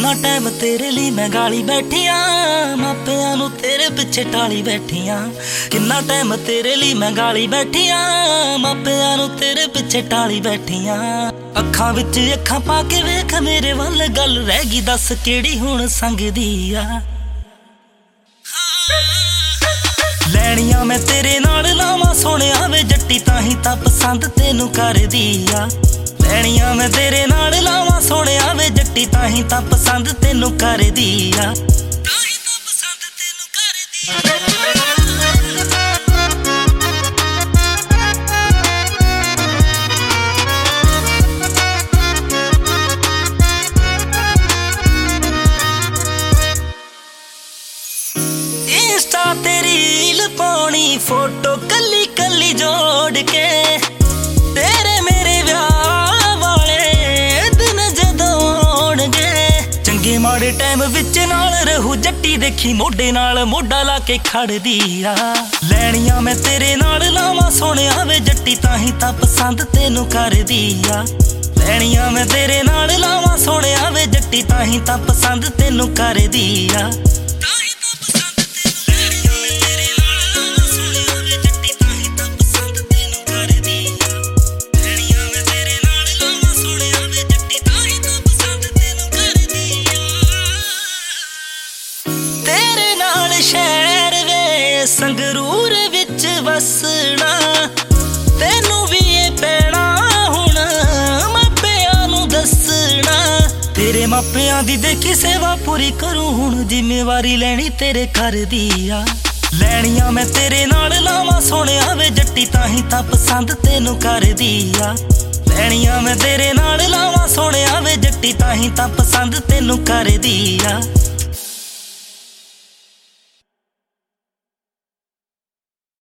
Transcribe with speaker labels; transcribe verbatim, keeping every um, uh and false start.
Speaker 1: ਕਿੰਨਾ ਟਾਈਮ ਤੇਰੇ ਲਈ ਮੈਂ ਗਾਲੀ ਬੈਠੀਆਂ, ਮਾਪਿਆਂ ਨੂੰ ਤੇਰੇ ਪਿੱਛੇ ਟਾਲੀ ਬੈਠੀਆਂ। ਕਿੰਨਾ ਟਾਈਮ ਤੇਰੇ ਲਈ ਮੈਂ ਗਾਲੀ ਬੈਠੀਆਂ, ਮਾਪਿਆਂ ਨੂੰ ਤੇਰੇ ਪਿੱਛੇ ਟਾਲੀ ਬੈਠੀਆਂ। ਅੱਖਾਂ ਵਿੱਚ ਅੱਖਾਂ ਪਾ ਕੇ ਵੇਖ ਮੇਰੇ ਵੱਲ, ਗੱਲ ਰਹਿ ਗਈ ਦੱਸ ਕਿਹੜੀ ਹੁਣ ਸੰਗਦੀ ਆ। ਲੈਣੀਆਂ ਮੈਂ ਤੇਰੇ ਨਾਲ ਲਾਵਾਂ ਸੋਹਣਿਆ ਵੇ ਜੱਟੀ, ਤਾਂ ਹੀ ਤਾਂ ਪਸੰਦ ਤੈਨੂੰ ਕਰਦੀ ਆ। ਲੈਣੀਆਂ ਮੈਂ ਤੇਰੇ ਨਾਲ ਲਾਵਾਂ ਸੋਹਣਿਆ ਵੇ ਜੱਟੀ, ਤਾਂ ਹੀ ਤਾਂ ਪਸੰਦ ਤੈਨੂੰ ਕਰਦੀ ਆ। ਤਾਂ ਹੀ ਤਾਂ ਪਸੰਦ ਤੈਨੂੰ ਕਰਦੀ ਆ। ਇੰਸਟਾ ਤੇ ਰੀਲ ਪਾਉਣੀ, ਫੋਟੋ ਕੱਲੀ ਕੱਲੀ ਜੋੜ ਕੇ, ਤੇਰੇ ਮੇਰੇ ਵਿਆਹ ਵਾਲੇ ਦਿਨ ਜਦੋਂ ਆਉਣਗੇ। ਚੰਗੇ ਮਾੜੇ ਟਾਈਮ ਵਿੱਚ ਨਾਲ ਰਹੂ ਜੱਟੀ, ਦੇਖੀ ਮੋਢੇ ਨਾਲ ਮੋਢਾ ਲਾ ਕੇ ਖੜਦੀ ਆ। ਲੈਣੀਆਂ ਮੈਂ ਤੇਰੇ ਨਾਲ ਲਾਵਾਂ ਸੋਹਣਿਆ ਵੇ ਜੱਟੀ, ਤਾਂ ਹੀ ਤਾਂ ਪਸੰਦ ਤੈਨੂੰ ਕਰਦੀ ਆ। ਲੈਣੀਆਂ ਮੈਂ ਤੇਰੇ ਨਾਲ ਲਾਵਾਂ ਸੋਹਣਿਆ ਵੇ ਜੱਟੀ, ਤਾਂ ਹੀ ਤਾਂ ਪਸੰਦ ਤੈਨੂੰ ਕਰਦੀ ਆ। ਸ਼ਹਿਰ ਵੇ ਸੰਗਰੂਰ ਵਿੱਚ ਵਸਣਾ, ਤੈਨੂੰ ਵੀ ਇਹ ਪੈਣਾ ਹੁਣ ਮਾਪਿਆਂ ਨੂੰ ਦੱਸਣਾ। ਤੇਰੇ ਮਾਪਿਆਂ ਦੀ ਦੇਖੀ ਸੇਵਾ ਪੂਰੀ ਕਰੂੰ ਹੁਣ, ਜ਼ਿੰਮੇਵਾਰੀ ਲੈਣੀ ਤੇਰੇ ਘਰ ਦੀ ਆ। ਲੈਣੀਆਂ ਮੈਂ ਤੇਰੇ ਨਾਲ ਲਾਵਾਂ ਸੋਹਣਿਆ ਵੇ ਜੱਟੀ, ਤਾਂ ਹੀ ਤਾਂ ਪਸੰਦ ਤੈਨੂੰ ਕਰਦੀ ਆ। ਲੈਣੀਆਂ ਮੈਂ ਤੇਰੇ ਨਾਲ ਲਾਵਾਂ ਸੋਹਣਿਆ ਵੇ ਜੱਟੀ, ਤਾਂ ਹੀ ਤਾਂ ਪਸੰਦ ਤੈਨੂੰ ਕਰਦੀ ਆ।